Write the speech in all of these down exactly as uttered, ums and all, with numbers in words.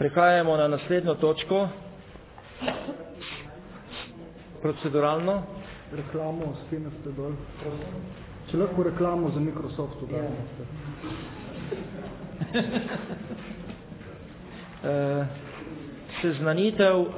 Prehajamo na naslednjo točko. Proceduralno. Reklamo, skenete dol. Če lahko reklamo za Microsoft ugasnete. Uh, seznanitev uh,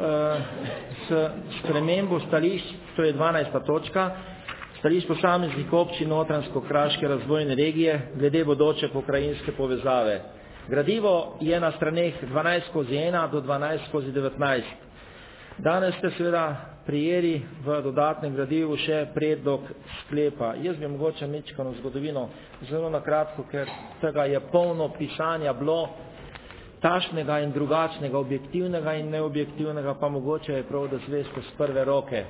s spremembo stališč, to je dvanajsta točka, stališč posameznih občin Notranjsko-kraške razvojne regije glede bodoče pokrajinske povezave. Gradivo je na straneh dvanajst skozi ena do dvanajst skozi devetnajst. Danes ste seveda prijeli v dodatnem gradivu še predlog sklepa. Jaz bi mogoče mečkano zgodovino zelo na kratko, ker tega je polno pisanja bilo, tašnega in drugačnega, objektivnega in neobjektivnega, pa mogoče je prav, da zveste z prve roke.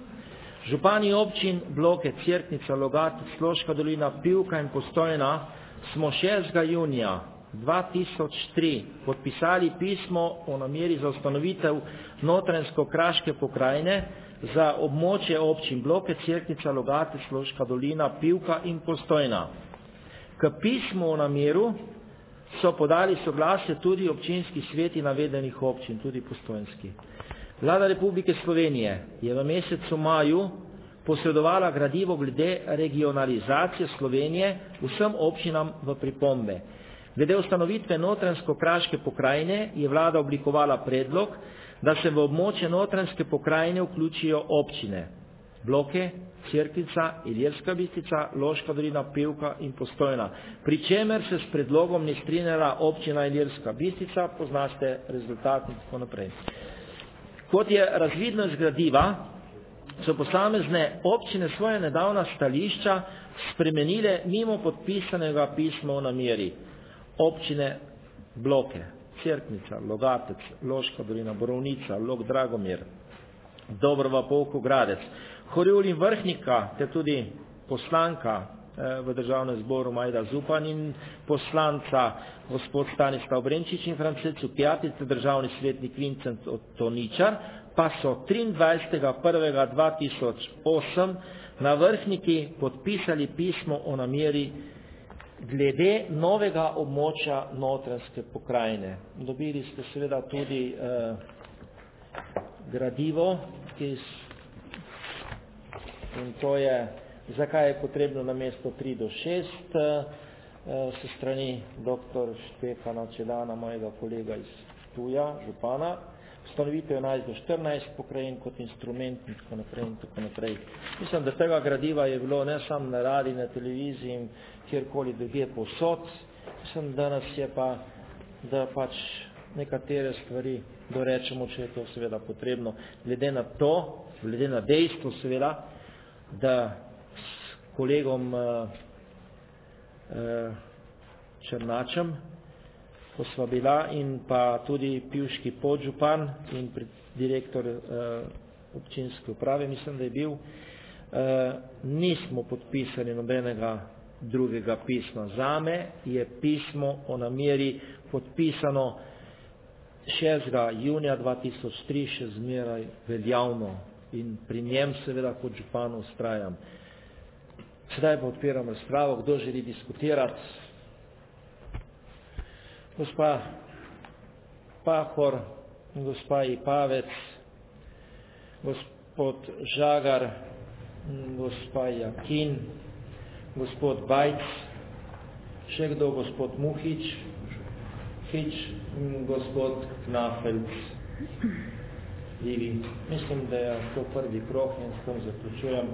Župani občin Bloke, Cerknica, Logatec, Loška dolina, Pivka in Postojna smo šestega junija dva tisoč tri podpisali pismo o nameri za ustanovitev Notranjsko-kraške pokrajine za območje občin Bloke, Cerknica, Logatec, Loška dolina, Pivka in Postojna. K pismu o nameru so podali soglasje tudi občinski sveti navedenih občin, tudi postojnski. Vlada Republike Slovenije je v mesecu maju posredovala gradivo glede regionalizacije Slovenije vsem občinam v pripombe. Glede ustanovitve Notranjsko-kraške pokrajine je vlada oblikovala predlog, da se v območje Notranjske pokrajine vključijo občine Bloke, Cerknica, Ilirska Bistrica, Loška dolina, Pivka in Postojna. Pri čemer se s predlogom ne strinjala občina Ilirska Bistrica, poznaste rezultat in tako naprej. Kot je razvidno iz gradiva, so posamezne občine svoje nedavna stališča spremenile mimo podpisanega pisma o nameri. Občine Bloke, Cerknica, Logatec, Loška dolina, Borovnica, Log Dragomir, Dobrova, Polko, Gradec, Horjul in Vrhnika, te tudi poslanka v državnem zboru Majda Zupan in poslanca gospod Stanislav Brenčič in Francet Cukjatic, državni svetnik Vincent Toničar, pa so triindvajsetega prvega dva tisoč osem na Vrhniki podpisali pismo o nameri glede novega območja Notranjske pokrajine. Dobili ste seveda tudi eh, gradivo, ki in to je, zakaj je potrebno na mesto tri do šest, eh, se strani doktor Štefana Čedana, mojega kolega iz Tuja, župana, ustanovitev enajst do štirinajst pokrajin kot instrument in tako naprej in tako naprej. Mislim, da tega gradiva je bilo ne samo na radiju, na televiziji in kjerkoli drugje povsod. Mislim, da nas je pa, da pač nekatere stvari dorečemo, če je to seveda potrebno. Glede na to, glede na dejstvo seveda, da s kolegom uh, uh, Černačem, ko sva bila, in pa tudi pivški podžupan in direktor uh, občinske uprave, mislim, da je bil, uh, nismo podpisali nobenega drugega pisma. Zame je pismo o nameri podpisano šestega junija dva tisoč tri še zmeraj veljavno in pri njem seveda kot župan ustrajam. Sedaj pa odpiram razpravo, kdo želi diskutirati. Gospa Pahor, gospa Ipavec, gospod Žagar, gospa Jakin, gospod Bajc, še kdo, gospod Muhič, Hič, gospod Knafelc, Ivi. Mislim, da je to prvi krog in s tem zaključujem.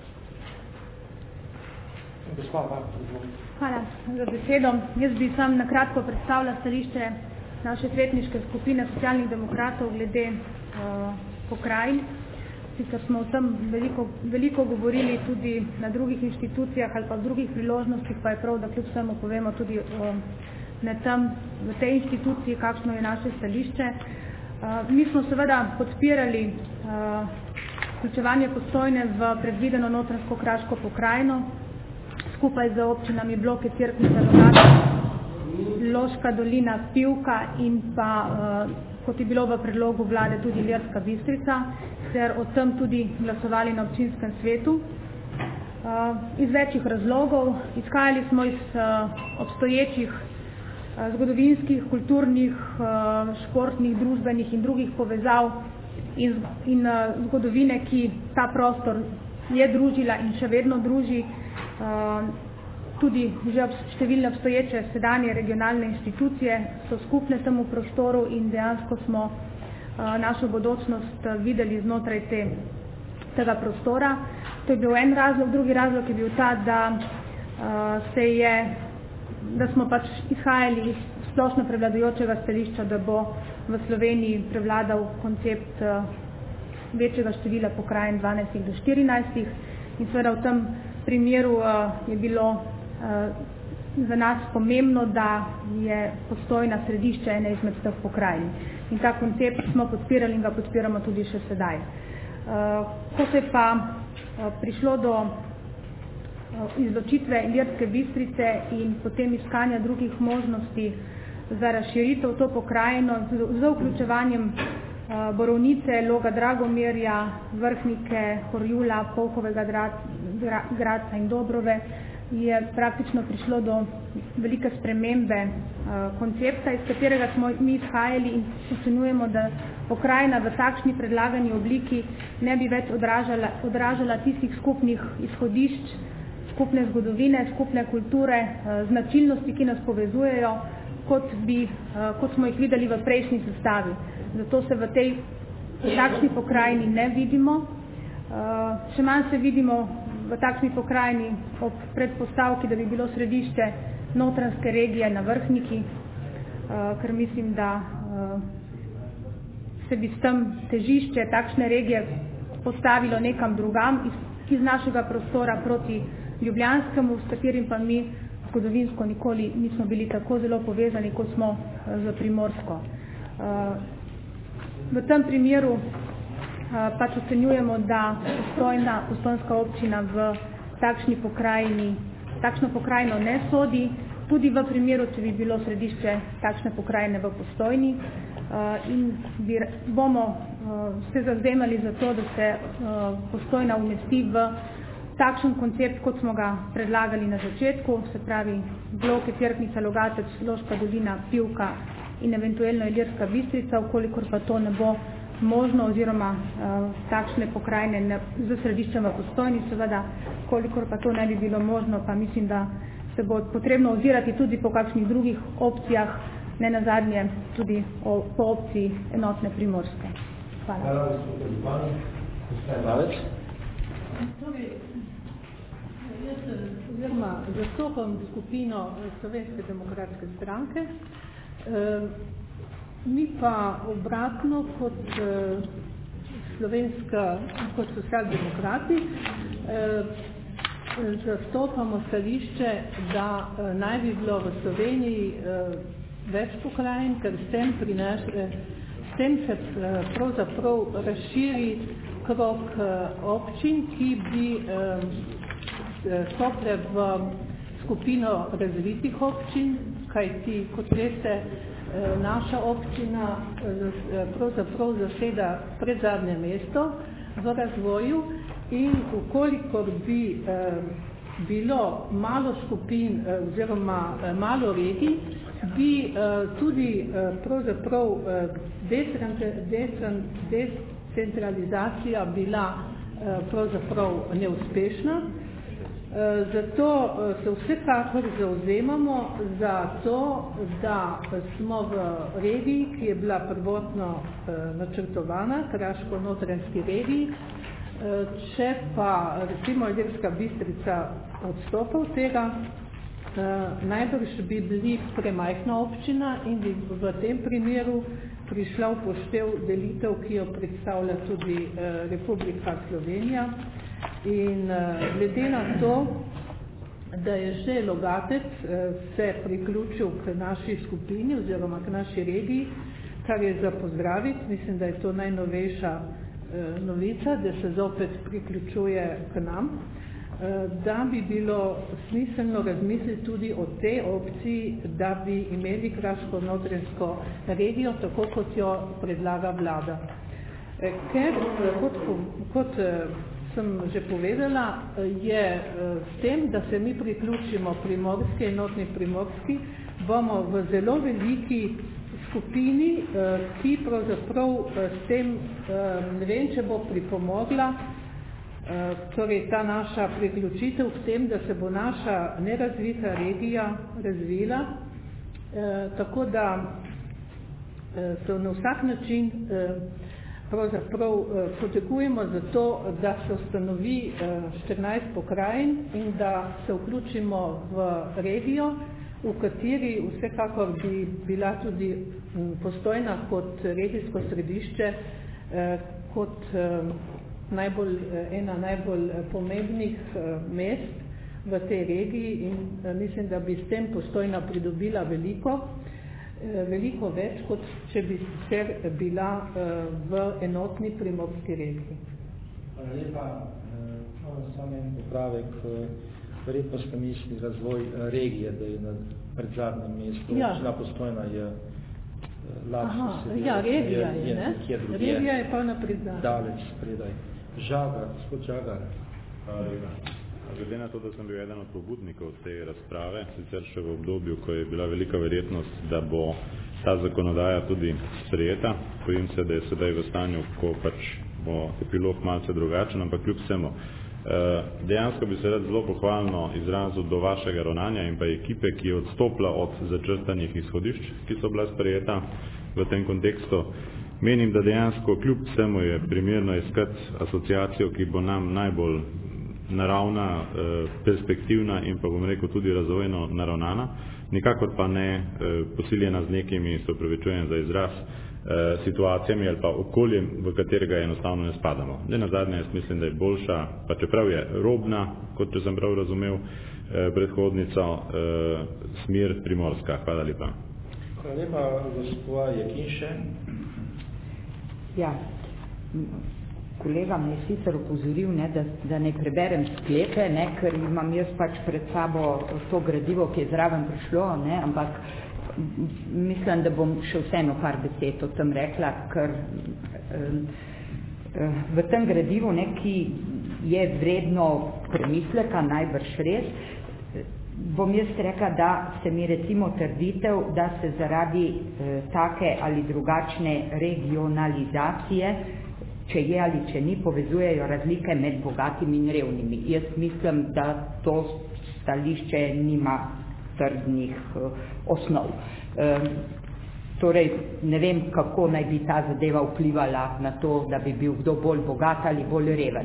Gospa Pahor. Hvala za besedo. Jaz bi sam na kratko predstavila stališče naše svetniške skupine socialnih demokratov glede uh, pokrajin. Sicer smo o tem veliko, veliko govorili tudi na drugih inštitucijah ali pa v drugih priložnostih, pa je prav, da kljub vsemu povemo tudi o, na tem, v tej inštituciji, kakšno je naše stališče. Uh, mi smo seveda podpirali uh, vključevanje Postojne v predvideno Notranjsko-kraško pokrajino, skupaj z občinami Bloke, Cerknica, Logatec, Loška dolina, Pivka in pa, uh, kot je bilo v predlogu vlade, tudi Ilirska Bistrica, ter o tem tudi glasovali na občinskem svetu. Uh, iz večjih razlogov. Izhajali smo iz uh, obstoječih zgodovinskih, kulturnih, športnih, družbenih in drugih povezav in, in zgodovine, ki ta prostor je družila in še vedno druži, tudi že številne obstoječe sedanje regionalne institucije so skupne temu prostoru in dejansko smo našo bodočnost videli znotraj te, tega prostora. To je bil en razlog, drugi razlog je bil ta, da se je, da smo pač izhajali iz splošno prevladujočega stališča, da bo v Sloveniji prevladal koncept večjega števila pokrajin dvanajstih do štirinajstih in seveda v tem primeru je bilo za nas pomembno, da je Postojna središče ene izmed teh pokrajin. In ta koncept smo podpirali in ga podpiramo tudi še sedaj. Ko se pa prišlo do izločitve Ilirske Bistrice in potem iskanja drugih možnosti za razširitev to pokrajino z vključevanjem Borovnice, Loga Dragomirja, Vrhnike, Horjula, Polhovega Gradca in Dobrove, je praktično prišlo do velike spremembe koncepta, iz katerega smo mi izhajali in ocenjujemo, da pokrajina v takšni predlagani obliki ne bi več odražala, odražala tistih skupnih izhodišč, skupne zgodovine, skupne kulture, značilnosti, ki nas povezujejo, kot, bi, kot smo jih videli v prejšnji sestavi. Zato se v tej takšni pokrajini ne vidimo. Še manj se vidimo v takšni pokrajini ob predpostavki, da bi bilo središče notranjske regije na Vrhniki, ker mislim, da se bi s tem težišče takšne regije postavilo nekam drugam iz, iz našega prostora proti Ljubljanskemu, s katerim pa mi zgodovinsko nikoli nismo bili tako zelo povezani, kot smo z Primorsko. V tem primeru pač ocenjujemo, da Postojna, Postojnska občina v takšni pokrajini, takšno pokrajino ne sodi, tudi v primeru, če bi bilo središče takšne pokrajine v Postojni in bi, bomo se zavzemali za to, da se Postojna umesti v takšen koncept, kot smo ga predlagali na začetku, se pravi bloke Cerknica, Logatec, Loška dolina, Pivka in eventualno Ilirska Bistrica, ukolikor pa to ne bo možno oziroma uh, takšne pokrajine ne, z središčem v Postojni, seveda, kolikor pa to ne bi bilo možno, pa mislim, da se bo potrebno ozirati tudi po kakšnih drugih opcijah, ne nazadnje tudi o, po opciji enotne Primorske. Hvala. Hvala, torej, jaz oziroma zastopam skupino Slovenske demokratske stranke. E, mi pa obratno kot e, slovenska, kot socialdemokrati e, zastopamo stališče, da e, naj bi bilo v Sloveniji e, več pokrajin, ker s tem, prinaš, e, s tem se e, pravzaprav razširi krog e, občin, ki bi e, stopile v skupino razvitih občin, kajti, kot veste, naša občina pravzaprav zaseda predzadnje mesto v razvoju in ukolikor bi bilo malo skupin oziroma malo regij, bi tudi pravzaprav decentralizacija bila pravzaprav neuspešna. Zato se vsekakor zavzemamo za to, da smo v regiji, ki je bila prvotno načrtovana, Kraško-Notranjski regiji, če pa recimo Ilirska Bistrica odstopa od tega, najbrž bi bili premajhna občina in bi v tem primeru prišla v poštev delitev, ki jo predstavlja tudi Republika Slovenija. In glede na to, da je že Logatec se priključil k naši skupini oziroma k naši regiji, kar je za pozdraviti, mislim, da je to najnovejša novica, da se zopet priključuje k nam, da bi bilo smiselno razmisliti tudi o tej opciji, da bi imeli Kraško-Notranjsko regijo, tako kot jo predlaga vlada. Ker, kot, kot sem že povedala, je s tem, da se mi priključimo primorski, enotni primorski, bomo v zelo veliki skupini, ki pravzaprav s tem, ne vem, če bo pripomogla, torej ta naša priključitev k tem, da se bo naša nerazvita regija razvila, tako da se na vsak način pravzaprav potegujemo za to, da se ustanovi štirinajst pokrajin in da se vključimo v regijo, v kateri vsekakor bi bila tudi Postojna kot regijsko središče, kot najbolj, ena najbolj pomembnih mest v tej regiji in mislim, da bi s tem Postojna pridobila veliko, veliko več, kot če bi sicer bila v enotni primorski regiji. Hvala lepa. Samo en popravek. Verjetno ste misli razvoj regije, da je na predzadnjem mestu. Ja. Občina Postojna je lapsus. Aha, ja, regija je, je, ne? Regija je pa na predzadnjem. Daleč spredaj. Žagar, gospod Žagar. Hvala lepa. Glede na to, da sem bil eden od pobudnikov te razprave, sicer še v obdobju, ko je bila velika verjetnost, da bo ta zakonodaja tudi sprejeta, bojim se, da je sedaj v stanju, ko pač bo epilog malce drugačen, ampak kljub vsemu. Dejansko bi se rad zelo pohvalno izrazil do vašega ravnanja in pa ekipe, ki je odstopila od začrtanih izhodišč, ki so bila sprejeta v tem kontekstu. Menim, da dejansko kljub vsemu je primerno iskati asociacijo, ki bo nam najbolj naravna, perspektivna in pa bom rekel tudi razvojno naravnana, nikakor pa ne posiljena z nekimi, se opravičujem za izraz, situacijami ali pa okoljem, v katerega enostavno ne spadamo. Ne nazadnje, jaz mislim, da je boljša, pa čeprav je robna, kot če sem prav razumel predhodnico, smer primorska. Hvala lepa. Hvala lepa, gospod Jekinše. Ja, kolega me je sicer opozoril, ne, da, da ne preberem sklepe, ne, ker imam jaz pač pred sabo to gradivo, ki je zraven prišlo, ne, ampak mislim, da bom še vseeno par besed o tem rekla, ker v tem gradivu, ne, ki je vredno premisleka, najbrž res, bom jaz rekla, da se mi recimo trditev, da se zaradi take ali drugačne regionalizacije, če je ali če ni, povezujejo razlike med bogatimi in revnimi. Jaz mislim, da to stališče nima trdnih osnov. Torej, ne vem, kako naj bi ta zadeva vplivala na to, da bi bil kdo bolj bogat ali bolj reven.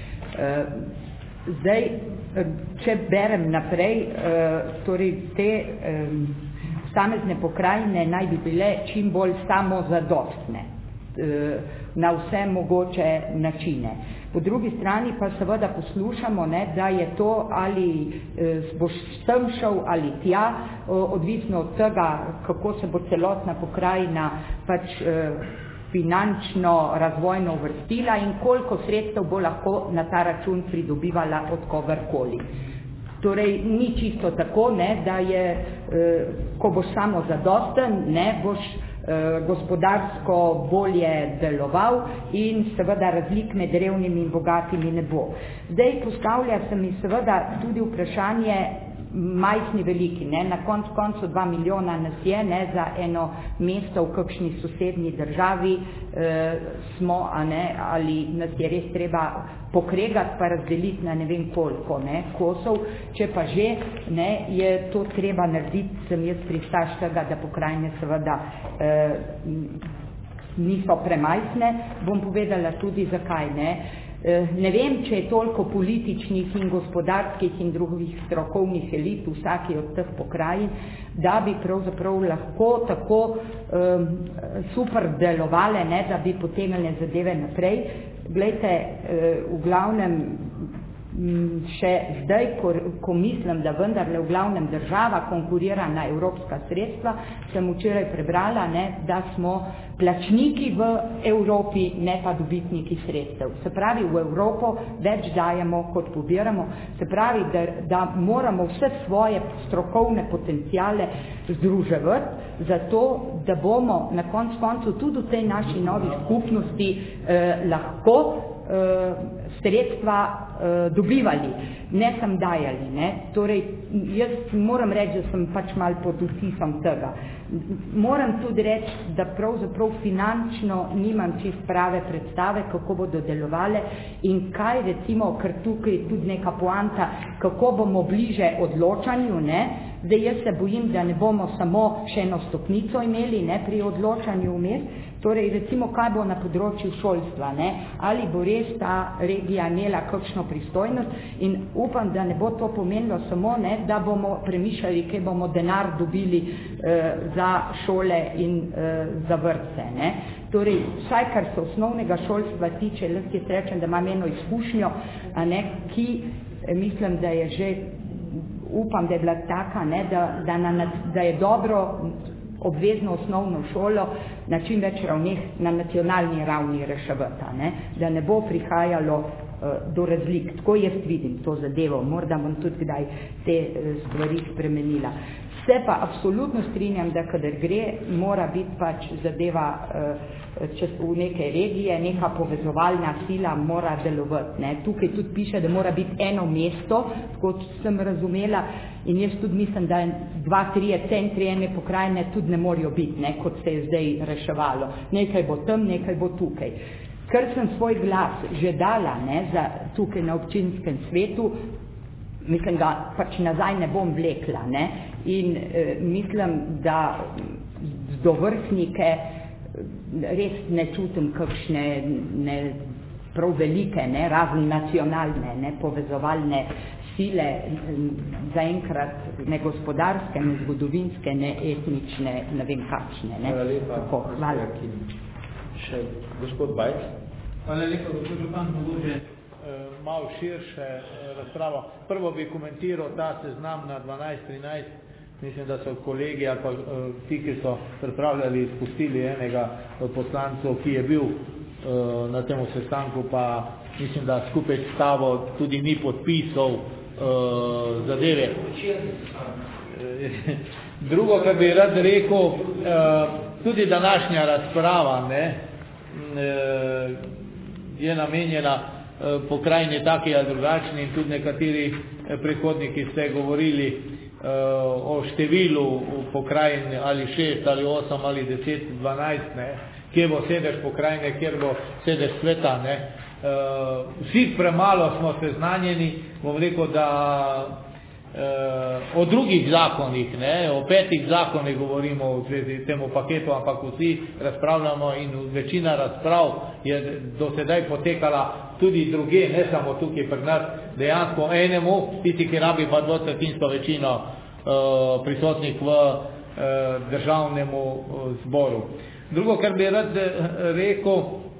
Zdaj, če berem naprej, torej te posamezne pokrajine naj bi bile čim bolj samozadostne na vse mogoče načine. Po drugi strani pa seveda poslušamo, ne, da je to ali eh, boš sem šel ali tja, o, odvisno od tega, kako se bo celotna pokrajina pač eh, finančno, razvojno uvrstila in koliko sredstev bo lahko na ta račun pridobivala od kogarkoli. Torej, ni čisto tako, ne, da je, eh, ko boš samo zadosten, ne, boš gospodarsko bolje deloval in seveda razlik med revnimi in bogatimi ne bo. Zdaj postavlja se mi seveda tudi vprašanje majhni veliki, ne, na koncu koncu dva milijona nas je, ne, za eno mesto v kakšni sosednji državi eh, smo, a ne, ali nas je res treba pokregati pa razdeliti na ne vem koliko, ne, kosov, če pa že, ne, je to treba narediti, sem jaz pristaš tega, da pokrajine seveda eh, niso premajhne, bom povedala tudi zakaj, ne. Ne vem, če je toliko političnih in gospodarskih in drugih strokovnih elit v vsaki od teh pokrajin, da bi pravzaprav lahko tako um, super delovale, ne, da bi potegnile zadeve naprej. Glejte, v glavnem še zdaj, ko, ko mislim, da vendarle v glavnem država konkurira na evropska sredstva, sem včeraj prebrala, ne, da smo plačniki v Evropi, ne pa dobitniki sredstev. Se pravi, v Evropo več dajemo, kot pobiramo. Se pravi, da, da moramo vse svoje strokovne potenciale združevati, zato, da bomo na koncu koncu tudi v tej naši novi skupnosti eh, lahko sredstva dobivali, ne sem dajali. Ne. Torej, jaz moram reči, da sem pač malo pod vtisom tega. Moram tudi reči, da pravzaprav finančno nimam čist prave predstave, kako bodo delovale in kaj recimo, ker tukaj je tudi neka poanta, kako bomo bliže odločanju, ne. Zdaj jaz se bojim, da ne bomo samo še eno stopnico imeli, ne, pri odločanju vmes. Torej, recimo, kaj bo na področju šolstva, ne? Ali bo res ta regija imela kakšno pristojnost in upam, da ne bo to pomenilo samo, ne, da bomo premišljali, kaj bomo denar dobili eh, za šole in eh, za vrtce, ne? Torej, vsaj kar se osnovnega šolstva tiče, lahko jaz rečem, da imam eno izkušnjo, a ne, ki eh, mislim, da je že, upam, da je bila taka, ne, da, da, na, da je dobro obvezno osnovno šolo na čim več ravneh na nacionalni ravni reševati, ne? Da ne bo prihajalo uh, do razlik. Tako jaz vidim to zadevo, morda bom tudi kdaj te uh, stvari spremenila. Se pa absolutno strinjam, da kadar gre, mora biti pač zadeva uh, čez v neke regije, neka povezovalna sila mora delovati. Ne? Tukaj tudi piše, da mora biti eno mesto, kot sem razumela, in jaz tudi mislim, da dva, trije centri ene pokrajine tudi ne morajo biti, ne? Kot se je zdaj reševalo. Nekaj bo tam, nekaj bo tukaj. Ker sem svoj glas že dala, ne, za tukaj na občinskem svetu, mislim, da pač nazaj ne bom vlekla, ne? In eh, mislim, da z dovrhnike res ne čutim kakšne ne, prav velike, ne, razen nacionalne, ne, povezovalne sile, zaenkrat ne gospodarske, ne zgodovinske, ne etnične, ne vem kakšne. Ne. Hvala lepa. Tako, hvala. Še gospod Bajc. Hvala lepa, gospod župan, mogoče malo širše razpravo. Prvo bi komentiral ta seznam na dvanajst trinajst. Mislim, da so kolegi ali pa ti, ki so pripravljali, izpustili enega od poslancov, ki je bil uh, na tem sestanku, pa mislim, da skupaj s tabo tudi ni podpisal uh, zadeve. Drugo, kar bi rad rekel, uh, tudi današnja razprava, ne, uh, je namenjena uh, pokrajini taki ali drugačni in tudi nekateri predhodniki ste govorili o številu pokrajin ali šest ali osem ali deset, dvanajst, ne, kje bo sedež pokrajine, kjer bo sedež sveta, ne. Vsi premalo smo seznanjeni, bom rekel, da o drugih zakonih, ne, o petih zakonih govorimo v zvezi temu paketu, ampak vsi razpravljamo in večina razprav je do sedaj potekala tudi druge, ne samo tukaj pri nas, dejansko enemu, tisti, ki rabi pa dvotretjinsko večino uh, prisotnih v uh, državnemu uh, zboru. Drugo, kar bi rad rekel,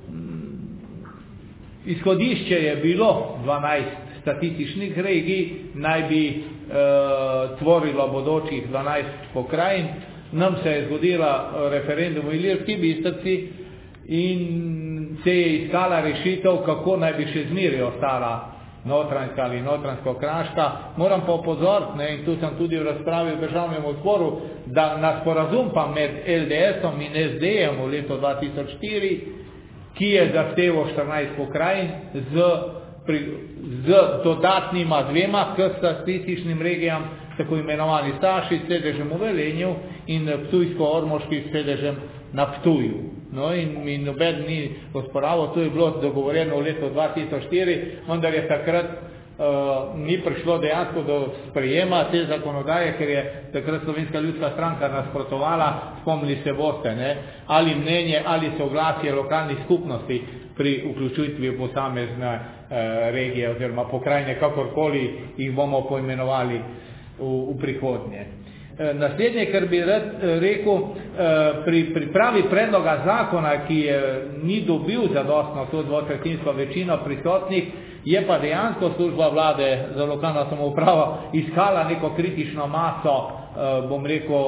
izhodišče je bilo dvanajst statističnih regij, naj bi uh, tvorilo bodočih dvanajst pokrajin. Nam se je zgodila referendum v Ilirski Bistrici in se je iskala rešitev, kako naj bi še zmeraj ostala Notranjska ali Notranjsko-Kraška. Moram pa opozoriti, ne, in tu sem tudi v razpravi v državnem zboru, da na sporazum pa med L D S-om in S D-jem v letu dva tisoč štiri, ki je zahteval štirinajst pokrajin z, pri, z dodatnima dvema k statističnim regijam, tako imenovani Staši s sedežem v Velenju in Ptujsko-Ormoški s sedežem na Ptuju. No in mi noben ni osporaval, to je bilo dogovorjeno v letu dva tisoč štiri, vendar je takrat uh, ni prišlo dejansko do sprejema te zakonodaje, ker je takrat Slovenska ljudska stranka nasprotovala, spomnili se boste, ne, ali mnenje, ali soglasje lokalnih skupnosti pri vključitvi v posamezne uh, regije oziroma pokrajine, kakorkoli jih bomo poimenovali v, v prihodnje. Naslednje, kar bi rad rekel, pri pripravi predloga zakona, ki je ni dobil zadostno to dvotretjinsko večino prisotnih, je pa dejansko služba vlade za lokalno samoupravo iskala neko kritično maso, bom rekel,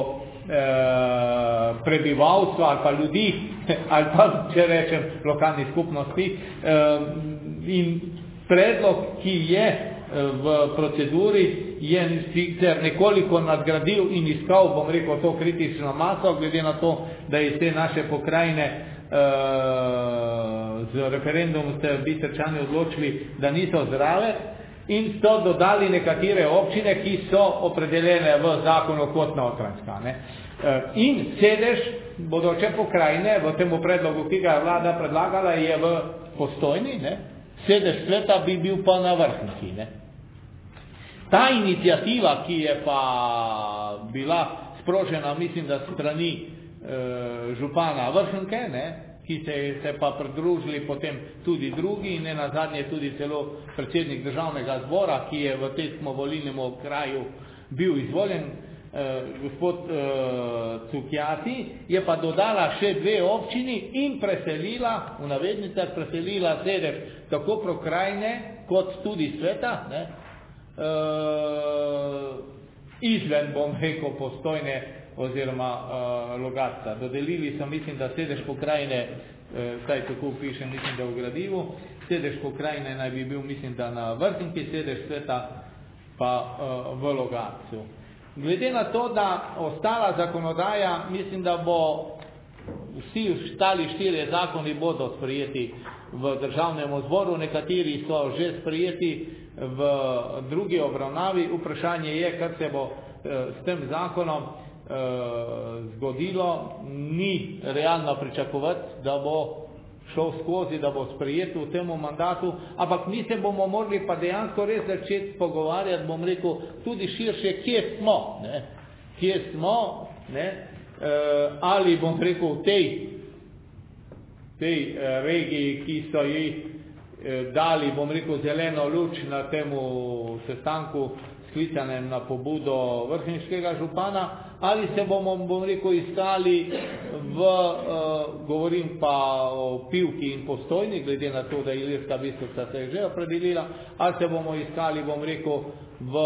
prebivalstva ali pa ljudi, ali pa, če rečem, lokalnih skupnosti. In predlog, ki je v proceduri, je sicer nekoliko nadgradil in iskal, bom rekel, to kritično maso, glede na to, da iz te naše pokrajine z referendumom ste Bistričani odločili, da niso zdrave in so dodali nekatere občine, ki so opredeljene v zakonu kot notranjska. Ne. In sedež bodoče pokrajine v tem predlogu, ki ga je vlada predlagala, je v Postojni, ne. Sedež sveta bi bil pa na Vrhniki. Ne. Ta inicijativa, ki je pa bila sprožena, mislim, da strani e, župana Vrhnike, ne, ki se je pa pridružili potem tudi drugi in ne nazadnje tudi celo predsednik državnega zbora, ki je v tem volilnem okraju bil izvoljen, e, gospod e, Cukjati, je pa dodala še dve občini in preselila, v navednicah preselila sedež tako pokrajine kot tudi sveta, ne, Uh, izven, bom rekel, Postojne oziroma uh, Logatca. Dodelili so, mislim, da sedež pokrajine, uh, saj tako piše, mislim, da v gradivu, sedež pokrajine naj bi bil, mislim, da na Vrhniki, sedež sveta pa uh, v Logatcu. Glede na to, da ostala zakonodaja, mislim, da bo vsi ostali štirje zakoni bodo sprejeti v državnem zboru, nekateri so že sprejeti v drugi obravnavi. Vprašanje je, kar se bo eh, s tem zakonom eh, zgodilo. Ni realno pričakovati, da bo šel skozi, da bo sprejet v tem mandatu, ampak mi se bomo morali pa dejansko res začeti pogovarjati, bom rekel, tudi širše, kje smo, ne? Kje smo, ne? Eh, ali bom rekel v tej, tej eh, regiji, ki so jih dali, bom rekel, zeleno luč na temu sestanku sklicanem na pobudo vrhniškega župana, ali se bomo, bom rekel, iskali v, uh, govorim pa o Pivki in Postojni, glede na to, da je Ilirska Bistrica se je že opredelila, ali se bomo iskali, bom rekel, v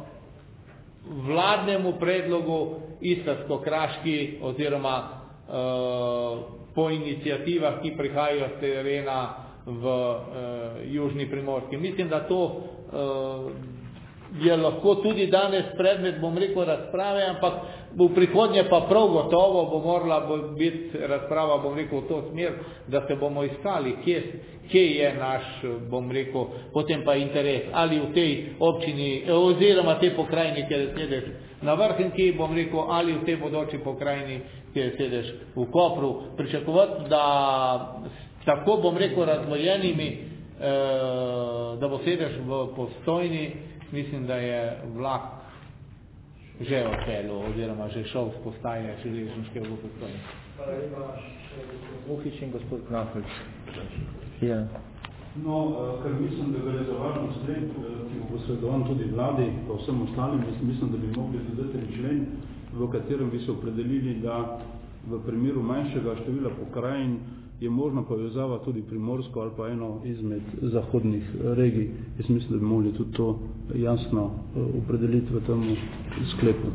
vladnemu predlogu Istarsko-kraški oziroma uh, po inicijativah, ki prihajajo z terena v uh, Južni Primorski. Mislim, da to uh, je lahko tudi danes predmet, bom rekel, razprave, ampak v prihodnje pa prav gotovo bo morala biti razprava, bom rekel, v to smer, da se bomo iskali, kje, kje je naš, bom rekel, potem pa interes, ali v tej občini, oziroma tej pokrajini, kjer je sedež na Vrhniki, bom rekel, ali v tej bodoči pokrajini, kjer je sedež v Kopru. Pričakovati, da tako, bom rekel, razvojenimi, eh, da bo sedež v Postojni, mislim, da je vlak že odpeljal oziroma že šel z postaje železniške v Postojni. Hvala lepa, gospod Vukič in gospod Knafelj. Ja. No, ker mislim, da gre za važno sklep, ki bo posredovan tudi vladi, pa vsem ostalim, mislim, da bi mogli dodati člen, v katerem bi se opredelili, da v primeru manjšega števila pokrajin je možna povezava tudi Primorsko ali pa eno izmed zahodnih regij. Jaz mislim, da bi mogli tudi to jasno opredeliti v tem sklepu.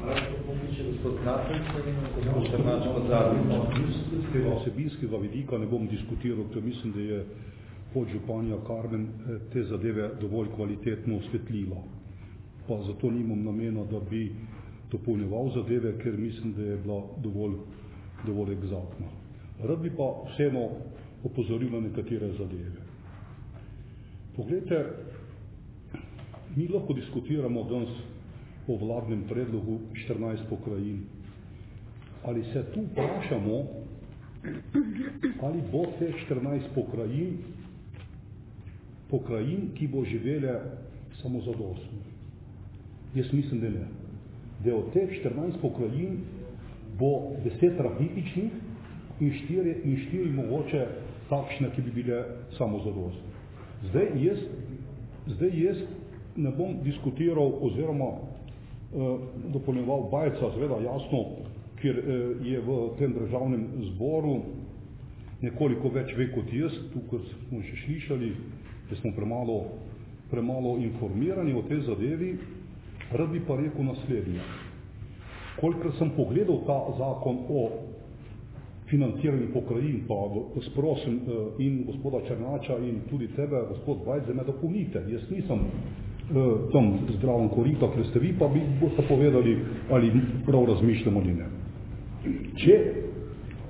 Z tega osebinskega vidika ne bom diskutiral, ker mislim, da je podžupanja Karmen te zadeve dovolj kvalitetno osvetlila. Pa zato nimam namena, da bi dopolnjeval zadeve, ker mislim, da je bila dovolj, dovolj egzaktna. Rad bi pa vseeno opozoril na nekatere zadeve. Poglejte, mi lahko diskutiramo danes o vladnem predlogu štirinajst pokrajin. Ali se tu vprašamo, ali bo te štirinajst pokrajin, pokrajin, ki bo živele samozadostno? Jaz mislim, da ne. Da od teh štirinajst pokrajin bo deset rahitičnih in štiri, in štiri mogoče takšne, ki bi bile samozadostne. Zdaj jaz, zdaj jaz ne bom diskutiral oziroma eh, dopolnjeval Bajca, seveda jasno, ker eh, je v tem državnem zboru nekoliko več ve kot jaz, tukaj smo še slišali, da smo premalo, premalo informirani o tej zadevi. Rad bi pa rekel naslednje. Kolikor sem pogledal ta zakon o financiranju pokrajin, pa sprosim in gospoda Černača in tudi tebe, gospod Bajc, da me dopolnite. Jaz nisem uh, tam zdraven korita, ker ste vi, pa bi boste povedali, ali prav razmišljamo ali ne. Če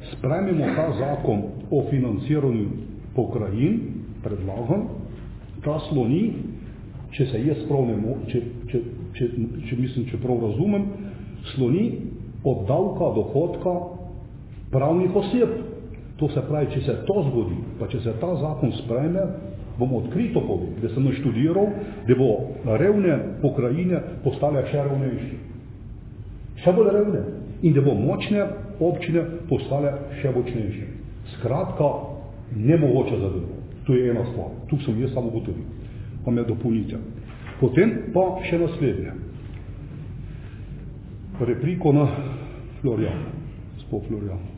sprejmemo ta zakon o financiranju pokrajin, predlagan, ta sloni, če se jaz prav ne mo, če, če, če, če mislim, če prav razumem, sloni od davka dohodka pravnih oseb. To se pravi, če se to zgodi, pa če se ta zakon sprejme, bom odkrito povedal, da sem naštudiral, da bo revne pokrajine postale še revnejše. Še bolj revne. In da bo močne občine postale še močnejše. Skratka, nemogoče zadeva. To je ena stvar. Tu sem jaz samo gotovil. Pa me dopolnite. Potem pa še naslednje. Repliko na Florjana. Spod Florjana.